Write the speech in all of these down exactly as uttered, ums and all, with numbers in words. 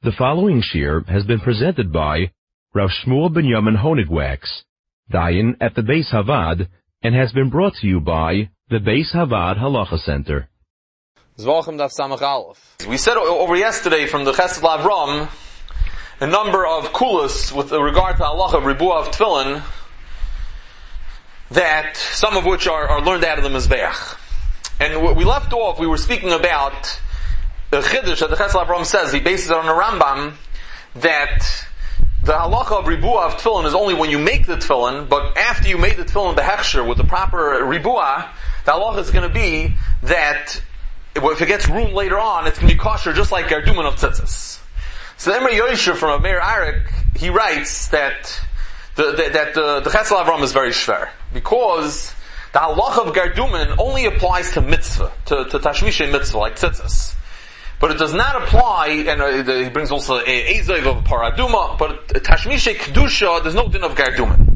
The following shir has been presented by Rav Shmuel Binyamin Honigwax, Dayan at the Beis Havad, and has been brought to you by the Beis Havad Halacha Center. We said over yesterday from the Chesed L'Avram a number of kulas with regard to halacha of ribuah of tefillin, that some of which are, are learned out of the Mizbeach. And we left off, we were speaking about the Chiddush that the Chesed L'Avram says, he bases it on the Rambam, that the halacha of ribuah of tefillin is only when you make the tefillin, but after you made the tefillin behechsher with the proper ribuah, the halacha is going to be that if it gets ruined later on, it's going to be kosher just like gardumen of tzitzis. So the Emre Yosher from Meir Arik, he writes that the, the, that the, the Chesed L'Avram is very shver, because the halacha of gardumen only applies to mitzvah, to, to tashmishay mitzvah, like tzitzis. But it does not apply, and uh, the, he brings also a ezoiv of paraduma, but tashmishay kedusha, there's no din of gardumen.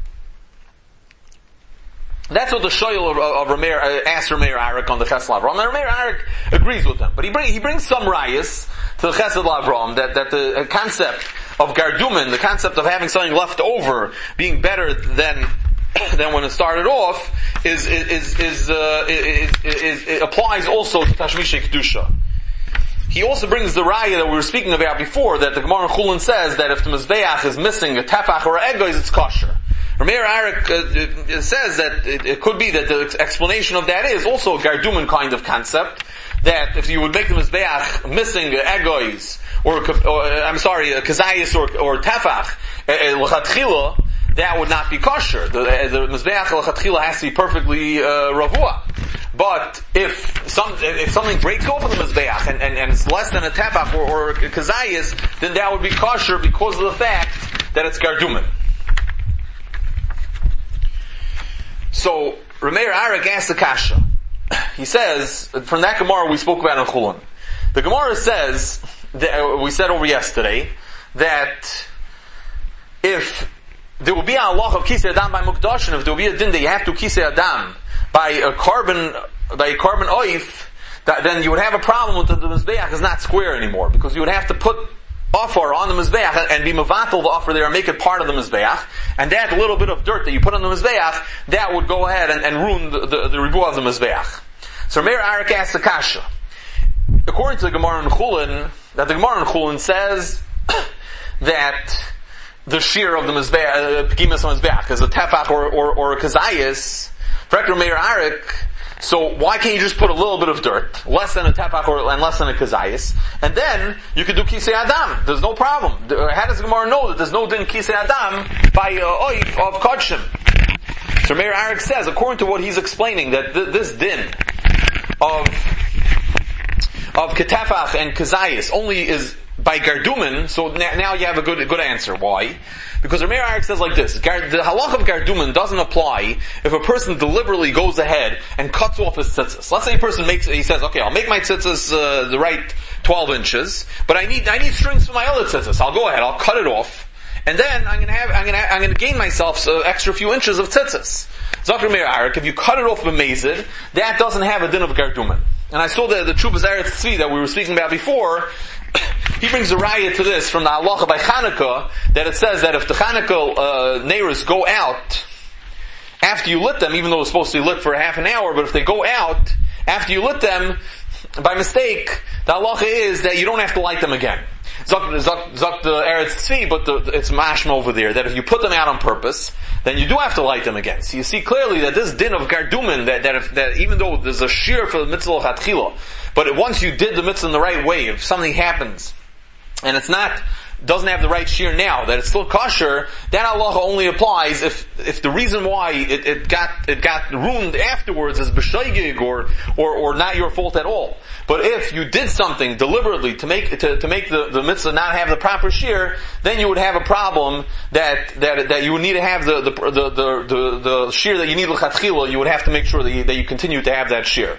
That's what the shoyl of, of, of Rameir, uh, asked Rameir Arik on the Chesed L'Avram. And Rameir Arik agrees with them. But he, bring, he brings some rayas to the Chesed L'Avram, that, that the uh, concept of gardumen, the concept of having something left over, being better than than when it started off, is, is, is, uh, is, is, is, it applies also to tashmishay kedusha. He also brings the raya that we were speaking about before, that the Gemara in Chulin says that if the Mizbeach is missing a tefach or a egoiz, it's kosher. Rameir Arik uh, says that it, it could be that the explanation of that is also a gardumen kind of concept, that if you would make the Mizbeach missing a egoiz, or, or I'm sorry, a kazayis or, or tefach, l'chatchila, that would not be kosher. The, the Mizbeach l'chatchila has to be perfectly uh, ravua. But if some if something breaks off of the Mizbeach and, and, and it's less than a tefach or, or a kazayis, then that would be kosher because of the fact that it's gardumen. So Rameir Arik asked the kasha. He says, from that Gemara we spoke about in Chulun, the Gemara says, that, we said over yesterday, that if there will be a halach of kisei adam by mukdashin, if there will be a din that you have to kisei adam by a carbon, by a carbon oif, that, then you would have a problem with the, the Mizbeach is not square anymore, because you would have to put offer on the Mizbeach and be mevatel the offer there and make it part of the Mizbeach, and that little bit of dirt that you put on the Mizbeach, that would go ahead and, and ruin the, the, the ribuah of the Mizbeach. So Meir Arik asks the kasha. According to the Gemara in Chulin, that the Gemara in Chulin says that the shear of the Mizbeach, Pegimas uh, Mizbeach, is a tefach or, or, or a kazayis, for Meir Arik, so why can't you just put a little bit of dirt, less than a tefach or and less than a kazayis, and then you could do kisei adam. There's no problem. How does the Gemara know that there's no din kisei adam by uh, oif of kodshim? So Meir Arik says, according to what he's explaining, that th- this din of of ketefach and kazayis only is by gardumen. So now, now you have a good good answer. Why? Because Rameir Arik says like this, the halach of gardumen doesn't apply if a person deliberately goes ahead and cuts off his tzitzis. Let's say a person makes, he says, okay, I'll make my tzitzis uh, the right twelve inches, but I need I need strings for my other tzitzis. I'll go ahead, I'll cut it off, and then I'm gonna have I'm gonna I'm gonna gain myself an extra few inches of tzitzis. Zok Rameir Arik, if you cut it off b'mezid, that doesn't have a din of gardumen. And I saw the the Chubas Eretz Tzvi that we were speaking about before. He brings a raya to this from the halacha by Chanukah, that it says that if the Chanukah uh, neiros go out after you lit them, even though it's supposed to be lit for half an hour, but if they go out after you lit them by mistake, the halacha is that you don't have to light them again. Zok the Eretz Tzvi, but the, it's mashma over there, that if you put them out on purpose, then you do have to light them again. So you see clearly that this din of gardumen, that, that, if, that even though there's a shear for the mitzvah chatchila, but once you did the mitzvah in the right way, if something happens, and it's not, doesn't have the right shear now, that it's still kosher, that halacha only applies if, if the reason why it, it got, it got ruined afterwards is b'shoigig or, or, or not your fault at all. But if you did something deliberately to make, to, to make the, the mitzvah not have the proper shear, then you would have a problem that, that, that you would need to have the, the, the, the, the, the shear that you need l'chatchila, you would have to make sure that you, that you continue to have that shear.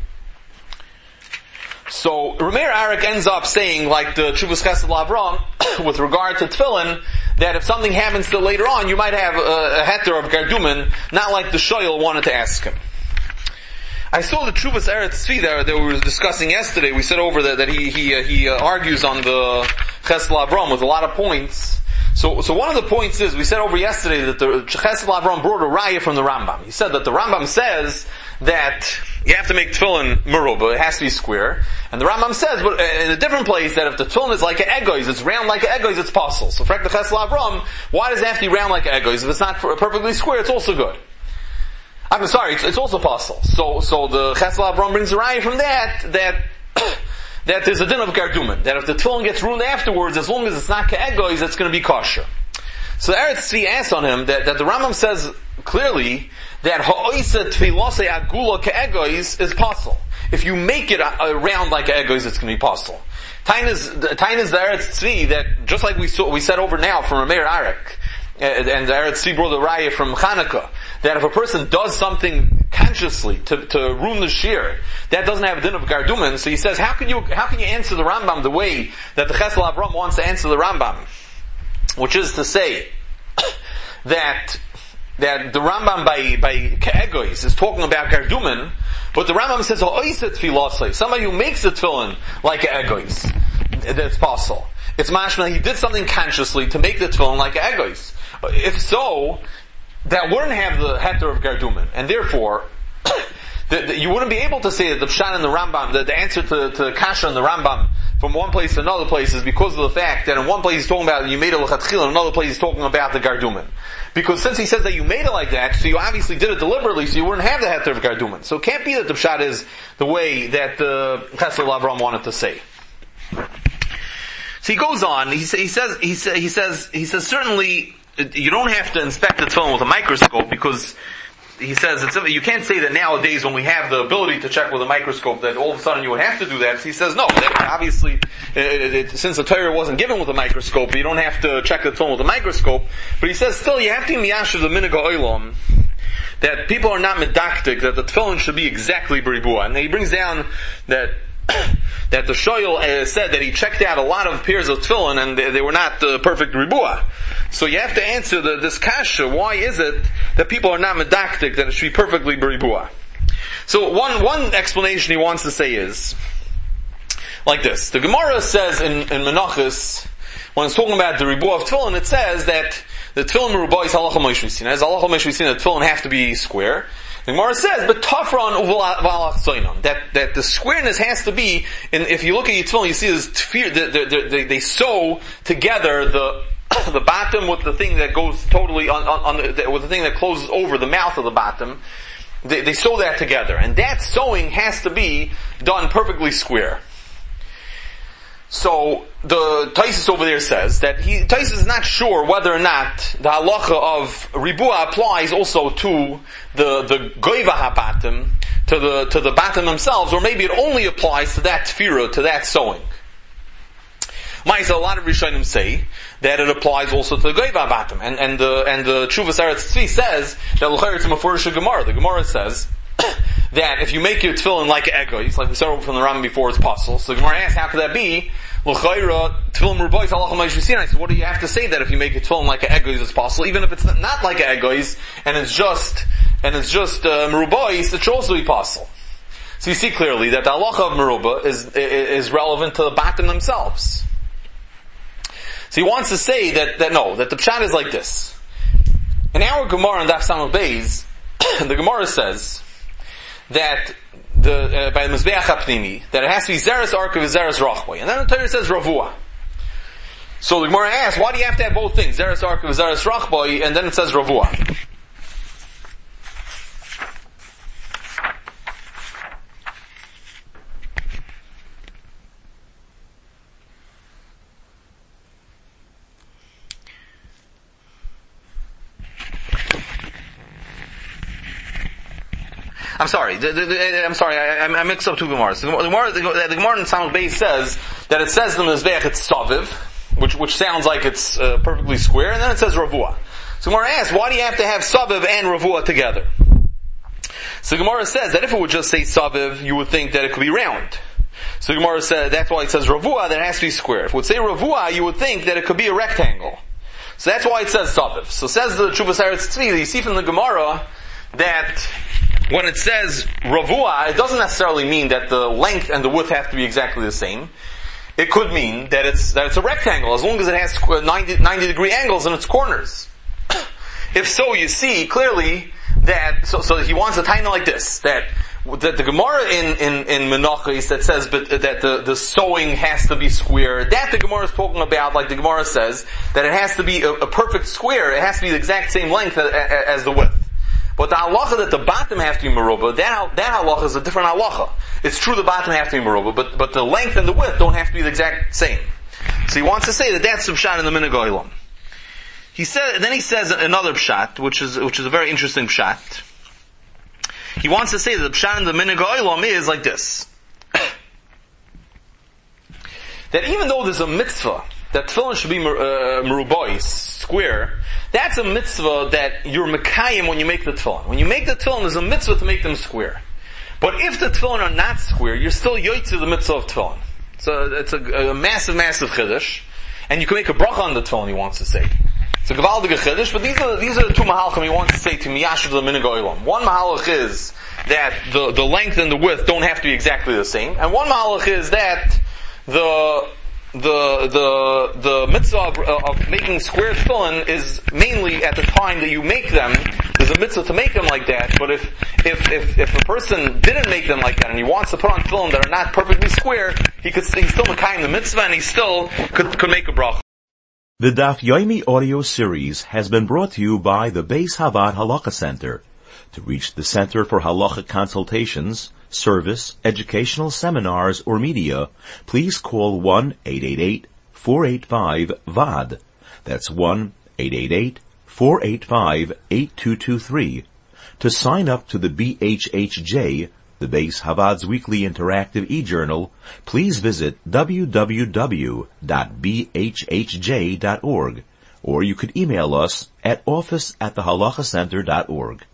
So Rameir Arik ends up saying, like the Chuvas Chesed L'Avram, with regard to tefillin, that if something happens to later on, you might have a, a heter of gardumen, not like the shoyl wanted to ask him. I saw the Chuvas Eretz Tzvi that, that we were discussing yesterday. We said over that, that he he uh, he uh, argues on the Chesed L'Avram with a lot of points. So, so one of the points is, we said over yesterday that the Chesed L'Avram brought a raya from the Rambam. He said that the Rambam says that you have to make tefillin merubah, it has to be square. And the Rambam says, but in a different place, that if the tefillin is like an egois, it's round like an egois, it's possible. So for the Chesed L'Avram, why does it have to be round like an egois? If it's not perfectly square, it's also good. I'm sorry, it's, it's also possible. So, so the Chesed L'Avram brings a raya from that, that, that there's a din of gardumen. That if the tefillin gets ruined afterwards, as long as it's not ka'egois, it's going to be kosher. So the Eretz Tzvi asks on him that, that the Rambam says clearly that ha'oisa tefilosei agula ka'egois is possible. If you make it around like ka'egois, it's going to be possible. Tain is the Eretz Tzvi that, just like we saw, we said over now from Rameir Arik, and the Eretz Tzvi brought the raya from Chanukah, that if a person does something consciously to, to ruin the shear, that doesn't have a din of gardumen. So he says, how can you, how can you answer the Rambam the way that the Chesed L'Avram wants to answer the Rambam? Which is to say, that, that the Rambam by, by Ka'egois is talking about gardumen, but the Rambam says, ha'oisa tefilosei, somebody who makes a tefillin like Ka'egois, that's possible. It's mashma, he did something consciously to make the tefillin like Ka'egois. If so, that wouldn't have the heter of gardumen, and therefore, the, the, you wouldn't be able to say that the pshat in the Rambam, the, the answer to, to kasha in the Rambam, from one place to another place, is because of the fact that in one place he's talking about you made it l'chatchila, in another place he's talking about the gardumen. Because since he says that you made it like that, so you obviously did it deliberately, so you wouldn't have the heter of gardumen. So it can't be that the pshat is the way that the Chesed L'Avram wanted to say. So he goes on, he, he says, he, say, he says, he says certainly, you don't have to inspect the tefillin with a microscope, because he says it's, you can't say that nowadays when we have the ability to check with a microscope that all of a sudden you would have to do that. He says no, that obviously it, it, since the Torah wasn't given with a microscope, you don't have to check the tefillin with a microscope. But he says still you have to miyashiv the minhag ha'olam that people are not medactic, that the tefillin should be exactly beribua. And he brings down that that the shoyel uh, said that he checked out a lot of pairs of tefillin and they, they were not uh, perfect ribua. So you have to answer the, this kasha, why is it that people are not medactic, that it should be perfectly beribua? So one, one explanation he wants to say is, like this. The Gemara says in, in Menachos, when it's talking about the ribua of tefillin, it says that the tefillin merubah is halacha moshe v'sina. As halacha moshe v'sina, the tefillin have to be square. The Gemara says, but tafron uvalach zoinon, that that the squareness has to be. And if you look at your tefillin, you see this tefir, they, they, they, they sew together the the bottom with the thing that goes totally on, on, on the, with the thing that closes over the mouth of the bottom. They, they sew that together, and that sewing has to be done perfectly square. So the Taisus over there says that he Taisus is not sure whether or not the halacha of ribua applies also to the the goiva habatim, to the to the batim themselves, or maybe it only applies to that tefira, to that sewing. Ma'isa, a lot of Rishonim say that it applies also to the goiva habatim, and and the and the Tshuvas Eretz Tzvi says that l'chayr it's a mafurish Gemara. The Gemara says that if you make your tefillin like egois, like we said from the Rambam before, it's possible. So the Gemara asks, how could that be? L'chayra tefillin merubah halacha moshe v'sina. I said, what do you have to say that if you make a tefillin like egois, it's possible, even if it's not like egois and it's just and it's just uh, merubah, it should also be possible. So you see clearly that the halacha of merubah is is relevant to the batim themselves. So he wants to say that that no, that the pshat is like this. In our Gemara in Daf Samach Beis, the Gemara says that the uh, by the Mizbeach HaPnimi, that it has to be Zeres Arkav and Zeres Rachway. And then the Torah says Ravua. So the Gemara asks, why do you have to have both things, Zeres Arkav and Zeres Rachway, and then it says Ravua? I'm sorry. The, the, the, I'm sorry. I, I mixed up two Gemaras. The Gemara, the, the Gemara in Samach Beis says that it says in the Mizbeach it's Saviv, which which sounds like it's uh, perfectly square, and then it says Ravua. So Gemara asks, why do you have to have Saviv and Ravua together? So Gemara says that if it would just say Saviv, you would think that it could be round. So Gemara says that's why it says Ravua, that it has to be square. If it would say Ravua, you would think that it could be a rectangle. So that's why it says Saviv. So says the Tshuvas Eretz Tzvi, you see from the Gemara that when it says Ravua, it doesn't necessarily mean that the length and the width have to be exactly the same. it could mean that it's, that it's a rectangle, as long as it has ninety, ninety degree angles in its corners. If so, you see clearly that, so, so he wants a taina like this, that, that the Gemara in, in, in Menachos that says but, that the, the sewing has to be square, that the Gemara is talking about, like the Gemara says, that it has to be a, a perfect square, it has to be the exact same length as, as the width. But the halacha that the bottom have to be merubah, that, that halacha is a different halacha. It's true the bottom have to be merubah, but, but the length and the width don't have to be the exact same. So he wants to say that that's the pshat in the Minhag Olam. He said, then he says another pshat, which is, which is a very interesting pshat. He wants to say that the pshat in the Minhag Olam is like this. That even though there's a mitzvah, that tefillin should be uh, merubah, square, that's a mitzvah that you're mekayim when you make the tefillin. When you make the tefillin, there's a mitzvah to make them square. But if the tefillin are not square, you're still yoytze the mitzvah of tefillin. So it's a, a massive, massive chiddush. And you can make a bracha on the tefillin, he wants to say. It's a gewaldige chiddush, but these are, these are the two mahalchim he wants to say to miyashiv the Minhag Olam. One mahalach is that the, the length and the width don't have to be exactly the same. And one mahalach is that the, the, the, the mitzvah of, of making square tefillin is mainly at the time that you make them. There's a mitzvah to make them like that, but if, if, if, if a person didn't make them like that and he wants to put on tefillin that are not perfectly square, he could, he's still mekayim the mitzvah and he still could, could make a bracha. The Daf Yomi audio series has been brought to you by the Beis Havad Halacha Center. To reach the Center for Halacha consultations, service, educational seminars, or media, please call one eight eight eight, four eight five, V A D. That's one eight eight eight, four eight five, eight two two three. To sign up to the B H H J, the Beis Havad's weekly interactive e-journal, please visit w w w dot b h h j dot org, or you could email us at office at the halacha center dot org.